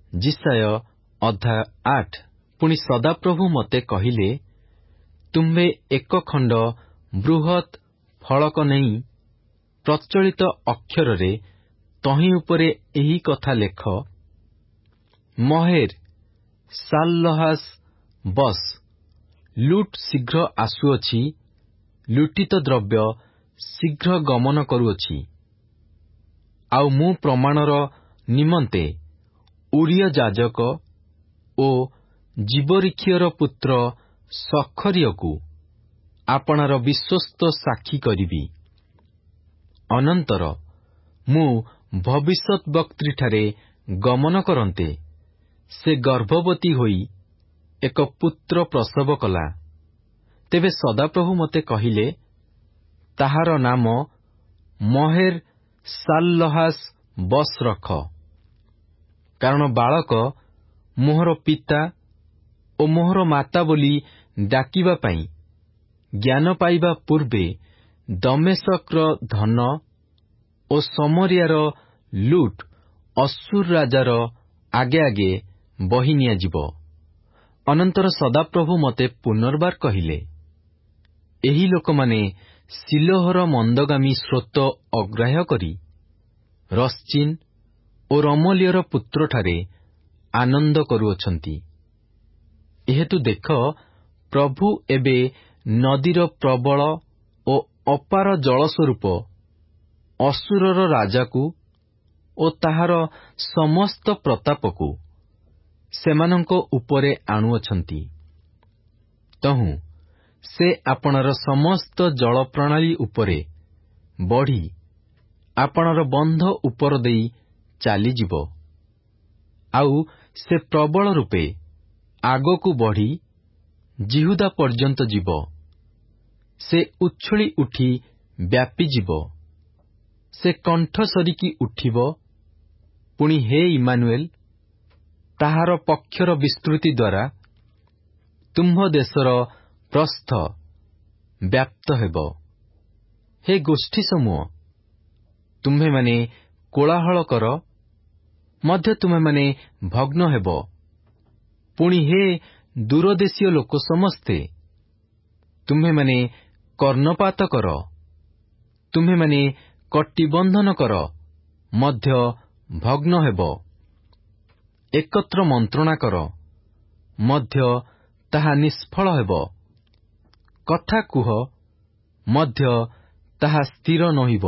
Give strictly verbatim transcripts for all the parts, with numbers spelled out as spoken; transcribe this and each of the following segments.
ଯିଶାୟ ଅଧ୍ୟାୟ ଆଠ। ପୁଣି ସଦାପ୍ରଭୁ ମୋତେ କହିଲେ, ତୁମ୍ଭେ ଏକ ଖଣ୍ଡ ବୃହତ୍ ଫଳକ ନେଇ ପ୍ରଚଳିତ ଅକ୍ଷରରେ ତହିଁ ଉପରେ ଏହି କଥା ଲେଖ, ମହେର ସାଲ୍‌ଲହାସ୍ ବସ୍, ଲୁଟ୍ ଶୀଘ୍ର ଆସୁଅଛି, ଲୁଟିତ ଦ୍ରବ୍ୟ ଶୀଘ୍ର ଗମନ କରୁଅଛି। ଆଉ ମୁଁ ପ୍ରମାଣର ନିମନ୍ତେ ଉରିୟ ଯାଜକ ଓ ଜୀବରିକ୍ଷର ପୁତ୍ର ସଖରିୟକୁ ଆପଣାର ବିଶ୍ୱସ୍ତ ସାକ୍ଷୀ କରିବି। ଅନନ୍ତର ମୁଁ ଭବିଷ୍ୟଦ୍‌ବକ୍ତାଠାରେ ଗମନ କରନ୍ତେ ସେ ଗର୍ଭବତୀ ହୋଇ ଏକ ପୁତ୍ର ପ୍ରସବ କଲା। ତେବେ ସଦାପ୍ରଭୁ ମୋତେ କହିଲେ, ତାହାର ନାମ ମହେର ସାଲ୍‌ଲହାସ୍ ବସ୍ ରଖ, କାରଣ ବାଳକ ମୋହର ପିତା ଓ ମୋହର ମାତା ବୋଲି ଡାକିବା ପାଇଁ ଜ୍ଞାନ ପାଇବା ପୂର୍ବେ ଦମେଶକର ଧନ ଓ ସମରିଆର ଲୁଟ୍ ଅଶ୍ଶୁର ରାଜାର ଆଗେ ଆଗେ ବହି ନିଆଯିବ। ଅନନ୍ତର ସଦାପ୍ରଭୁ ମୋତେ ପୁନର୍ବାର କହିଲେ, ଏହି ଲୋକମାନେ ଶିଲୋହର ମନ୍ଦଗାମୀ ସ୍ରୋତ ଅଗ୍ରାହ୍ୟ କରି ରସ୍‌ଚିନ୍ ଓ ରମଲ୍ୟର ପୁତ୍ରଠାରେ ଆନନ୍ଦ କରୁଅଛନ୍ତି। ଏହେତୁ ଦେଖ, ପ୍ରଭୁ ଏବେ ନଦୀର ପ୍ରବଳ ଓ ଅପାର ଜଳସ୍ୱରୂପ ଅଶ୍ଶୁରର ରାଜାକୁ ଓ ତାହାର ସମସ୍ତ ପ୍ରତାପକୁ ସେମାନଙ୍କ ଉପରେ ଆଣୁଅଛନ୍ତି। ତହୁଁ ସେ ଆପଣାର ସମସ୍ତ ଜଳପ୍ରଣାଳୀ ଉପରେ ବଢ଼ି ଆପଣାର ବନ୍ଧ ଉପର ଦେଇ ଚାଲିଯିବ। ଆଉ ସେ ପ୍ରବଳ ରୂପେ ଆଗକୁ ବଢ଼ି ଜିହୁଦା ପର୍ଯ୍ୟନ୍ତ ଯିବ। ସେ ଉଛୁଳି ଉଠି ବ୍ୟାପିଯିବ। ସେ କଣ୍ଠ ସରିକି ଉଠିବ। ପୁଣି ହେ ଇମାନୁଏଲ, ତାହାର ପକ୍ଷର ବିସ୍ତୃତି ଦ୍ୱାରା ତୁମ୍ଭ ଦେଶର ପ୍ରସ୍ଥ ବ୍ୟାପ୍ତ ହେବ। ହେ ଗୋଷ୍ଠୀ ସମୂହ, ତୁମ୍ଭେମାନେ କୋଳାହଳ କର, ମଧ୍ୟ ତୁମେମାନେ ଭଗ୍ନ ହେବ। ପୁଣି ହେ ଦୂରଦେଶୀୟ ଲୋକ ସମସ୍ତେ, ତୁମ୍ଭେମାନେ କର୍ଣ୍ଣପାତ କର। ତୁମ୍ଭେମାନେ କଟିବନ୍ଧନ କର, ମଧ୍ୟ ଭଗ୍ନ ହେବ। ଏକତ୍ର ମନ୍ତ୍ରଣା କର, ମଧ୍ୟ ତାହା ନିଷ୍ଫଳ ହେବ। କଥା କୁହ, ମଧ୍ୟ ତାହା ସ୍ଥିର ନୋହିବ।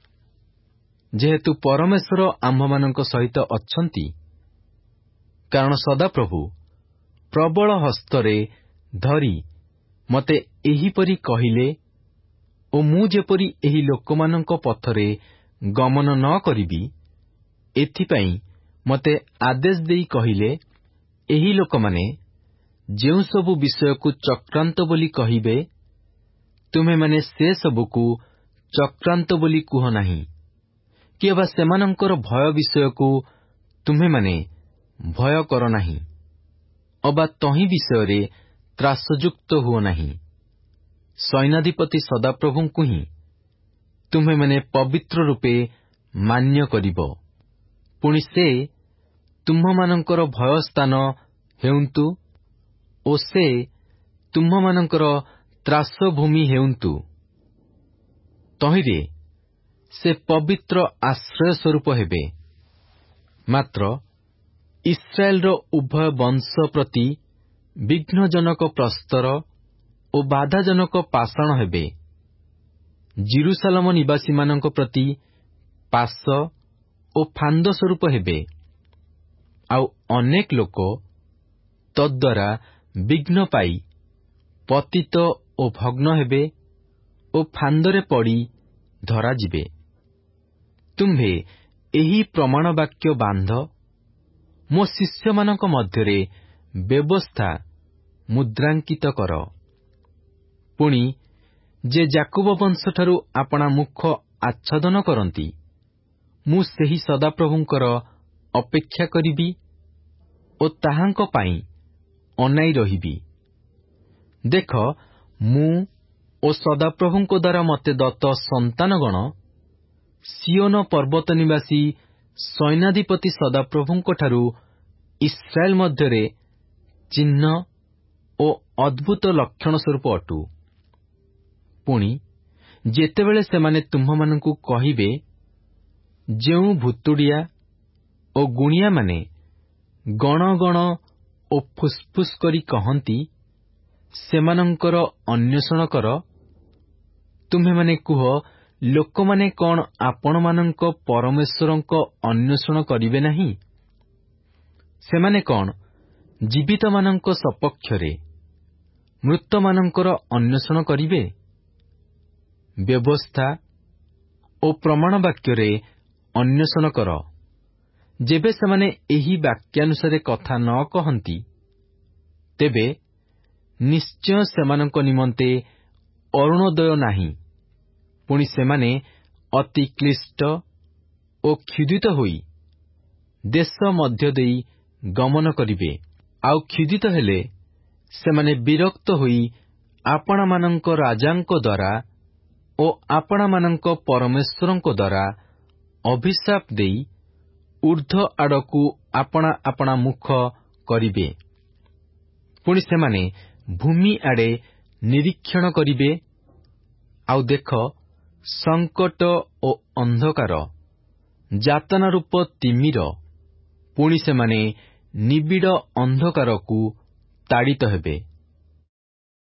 ଯେହେତୁ ପରମେଶ୍ୱର ଆମ୍ଭମାନଙ୍କ ସହିତ ଅଛନ୍ତି, କାରଣ ସଦାପ୍ରଭୁ ପ୍ରବଳ ହସ୍ତରେ ଧରି ମୋତେ ଏହିପରି କହିଲେ ଓ ମୁଁ ଯେପରି ଏହି ଲୋକମାନଙ୍କ ପଥରେ ଗମନ ନ କରିବି, ଏଥିପାଇଁ ମୋତେ ଆଦେଶ ଦେଇ କହିଲେ, ଏହି ଲୋକମାନେ ଯେଉଁ ସବୁ ବିଷୟକୁ ଚକ୍ରାନ୍ତ ବୋଲି କହିବେ, ତୁମେମାନେ ସେ ସବୁକୁ ଚକ୍ରାନ୍ତ ବୋଲି କୁହ ନାହିଁ, କି ଅବା ସେମାନଙ୍କର ଭୟ ବିଷୟକୁ ତୁମ୍ଭେମାନେ ଭୟ କର ନାହିଁ, ଅବା ତହିଁ ବିଷୟରେ ତ୍ରାସଯୁକ୍ତ ହୁଅ ନାହିଁ। ସୈନ୍ୟାଧିପତି ସଦାପ୍ରଭୁଙ୍କୁ ହିଁ ତୁମ୍ଭେମାନେ ପବିତ୍ର ରୂପେ ମାନ୍ୟ କରିବ। ପୁଣି ସେ ତୁମ୍ଭମାନଙ୍କର ଭୟସ୍ଥାନ ହେଉନ୍ତୁ ଓ ସେ ତୁମ୍ଭମାନଙ୍କର ତ୍ରାସଭୂମି ହେଉନ୍ତୁ। ତହିଁରେ ସେ ପବିତ୍ର ଆଶ୍ରୟ ସ୍ୱରୂପ ହେବେ। ମାତ୍ର ଇସ୍ରାଏଲର ଉଭୟ ବଂଶ ପ୍ରତି ବିଘ୍ନଜନକ ପ୍ରସ୍ତର ଓ ବାଧାଜନକ ପାଷାଣ ହେବେ। ଜିରୁସାଲମ ନିବାସୀମାନଙ୍କ ପ୍ରତି ପାଶ ଓ ଫାନ୍sh ସ୍ୱରୂପ ହେବେ। ଆଉ ଅନେକ ଲୋକ ତଦ୍ୱାରା ବିଘ୍ନ ପାଇ ପତିତ ଓ ଭଗ୍ନ ହେବେ ଓ ଫାନ୍ଦରେ ପଡ଼ି ଧରାଯିବେ। ତୁମ୍ଭେ ଏହି ପ୍ରମାଣ ବାକ୍ୟ ବାନ୍ଧ, ମୋ ଶିଷ୍ୟମାନଙ୍କ ମଧ୍ୟରେ ବ୍ୟବସ୍ଥା ମୁଦ୍ରାଙ୍କିତ କର। ପୁଣି ଯେ ଯାକୋବ ବଂଶଠାରୁ ଆପଣା ମୁଖ ଆଚ୍ଛାଦନ କରନ୍ତି, ମୁଁ ସେହି ସଦାପ୍ରଭୁଙ୍କର ଅପେକ୍ଷା କରିବି ଓ ତାହାଙ୍କ ପାଇଁ ଅନାଇ ରହିବି। ଦେଖ, ମୁଁ ଓ ସଦାପ୍ରଭୁଙ୍କ ଦ୍ୱାରା ମୋତେ ଦତ୍ତ ସନ୍ତାନଗଣ ସିଓନ ପର୍ବତ ନିବାସୀ ସୈନ୍ୟାଧିପତି ସଦାପ୍ରଭୁଙ୍କଠାରୁ ଇସ୍ରାଏଲ ମଧ୍ୟରେ ଚିହ୍ନ ଓ ଅଦ୍ଭୁତ ଲକ୍ଷଣ ସ୍ୱରୂପ ଅଟୁ। ପୁଣି ଯେତେବେଳେ ସେମାନେ ତୁମ୍ଭମାନଙ୍କୁ କହିବେ, ଯେଉଁ ଭୁତୁଡ଼ିଆ ଓ ଗୁଣିଆମାନେ ଗଣ ଗଣ ଓ ଫୁସ୍ଫୁସ୍ କରି କହନ୍ତି, ସେମାନଙ୍କର ଅନ୍ୱେଷଣ କର। ତୁମ୍ଭେମାନେ କୁହ, ଲୋକମାନେ କଣ ଆପଣମାନଙ୍କ ପରମେଶ୍ୱରଙ୍କ ଅନ୍ୱେଷଣ କରିବେ ନାହିଁ? ସେମାନେ କଣ ଜୀବିତମାନଙ୍କ ସପକ୍ଷରେ ମୃତମାନଙ୍କର ଅନ୍ୱେଷଣ କରିବେ? ବ୍ୟବସ୍ଥା ଓ ପ୍ରମାଣ ବାକ୍ୟରେ ଅନ୍ୱେଷଣ କର। ଯେବେ ସେମାନେ ଏହି ବାକ୍ୟାନୁସାରେ କଥା ନ କହନ୍ତି, ତେବେ ନିଶ୍ଚୟ ସେମାନଙ୍କ ନିମନ୍ତେ ଅରୁଣୋଦୟ ନାହିଁ। ପୁଣି ସେମାନେ ଅତି କ୍ଳିଷ୍ଟ ଓ କ୍ଷୁଧିତ ହୋଇ ଦେଶ ମଧ୍ୟ ଦେଇ ଗମନ କରିବେ। ଆଉ କ୍ଷୁଧିତ ହେଲେ ସେମାନେ ବିରକ୍ତ ହୋଇ ଆପଣାମାନଙ୍କ ରାଜାଙ୍କ ଦ୍ୱାରା ଓ ଆପଣାମାନଙ୍କ ପରମେଶ୍ୱରଙ୍କ ଦ୍ୱାରା ଅଭିଶାପ ଦେଇ ଊର୍ଦ୍ଧ୍ୱ ଆଡ଼କୁ ଆପଣା ଆପଣା ମୁଖ କରିବେ। ପୁଣି ସେମାନେ ଭୂମି ଆଡ଼େ ନିରୀକ୍ଷଣ କରିବେ, ଆଉ ଦେଖ, ସଙ୍କଟ ଓ ଅନ୍ଧକାର, ଯାତନା ରୂପ ତିମିର। ପୁଣି ସେମାନେ ନିବିଡ଼ ଅନ୍ଧକାରକୁ ତାଡ଼ିତ ହେବେ।